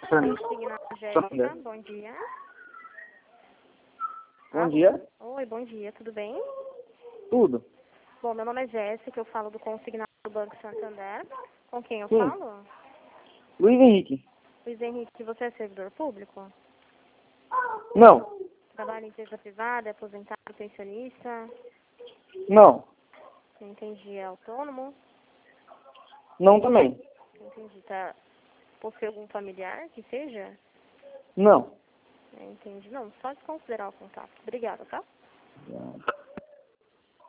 Consignado Jéssica, bom dia. Bom dia. Oi, bom dia, tudo bem? Tudo. Bom, meu nome é Jéssica, eu falo do consignado do Banco Santander. Com quem eu Sim. falo? Luiz Henrique. Luiz Henrique, você é servidor público? Não. Trabalha em empresa privada, é aposentado, pensionista? Não. Entendi, é autônomo? Não também. Entendi, tá. Possui algum familiar que seja? Não. Entendi, não, só desconsiderar o contato. Obrigada, tá?